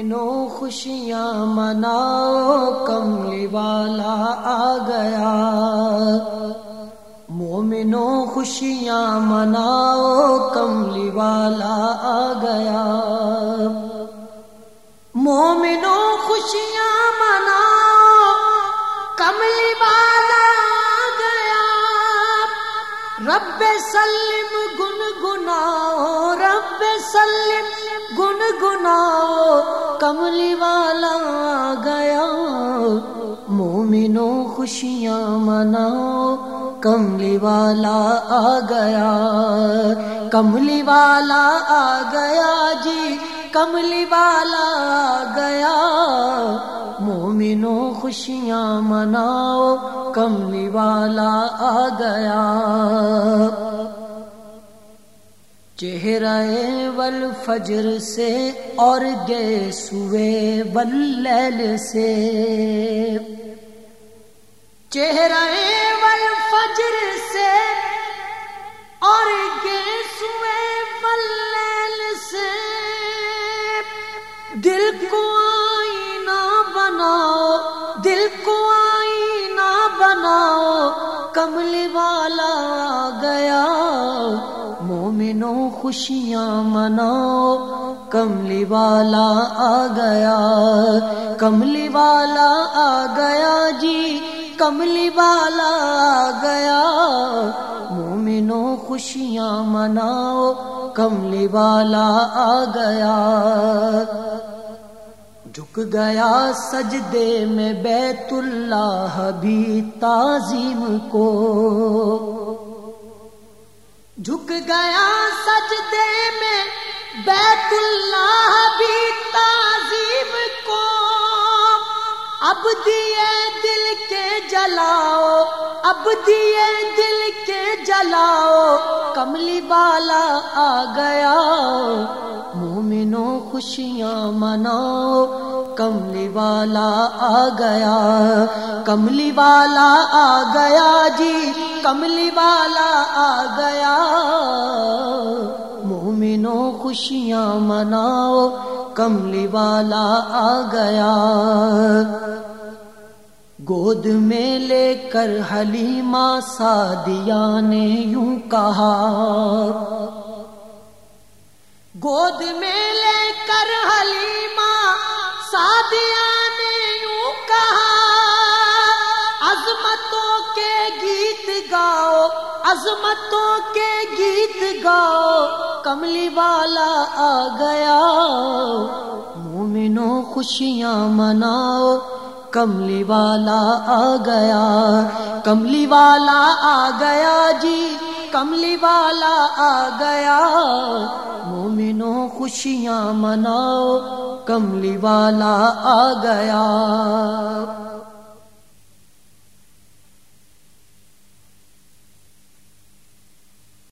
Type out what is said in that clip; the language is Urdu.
مومنوں خوشیاں مناؤ کملی والا آ گیا، مومنوں خوشیاں مناؤ کملی والا آ گیا، مومنوں خوشیاں مناؤ کملی والا آ گیا، رب سلم گنگناؤ رب سلم گنگناؤ کملی والا آ گیا، مومنوں خوشیاں مناؤ کملی والا آ گیا، کملی والا آ گیا جی کملی والا آ گیا، مومنوں خوشیاں مناؤ کملی والا آ گیا، چہرہ والفجر سے اور گے سوے واللیل سے، چہرہ والفجر سے اور گے سوے واللیل سے، دل کو آئینہ بناؤ دل کو آئینہ بناؤ کملی والا آ گیا، مومنوں خوشیاں مناؤ کملی والا آ گیا، کملی والا آ گیا جی کملی والا آ گیا، مومنوں خوشیاں مناؤ کملی والا آ گیا، جھک گیا سجدے میں بیت اللہ بھی تعظیم کو، جھک گیا سجدے میں بیت اللہ بھی تعظیم کو، اب دیے دل کے جلاؤ اب دیے دل کے جلاؤ کملی والا آ گیا، مومنوں خوشیاں مناؤ کملی والا آ گیا، کملی والا آ گیا جی کملی والا آ گیا، مومنوں خوشیاں مناؤ کملی والا آ گیا، گود میں لے کر حلیمہ سعدیہ نے یوں کہا، گود میں لے کر حلیمہ سعدیہ نے یوں کہا، عظمتوں کے گیت گاؤ عظمتوں کے گیت گاؤ کملی والا آ گیا، مومنوں خوشیاں مناؤ کملی والا آ گیا، کملی والا آ گیا جی کملی والا آ گیا، مومنوں خوشیاں مناؤ کملی والا آ گیا۔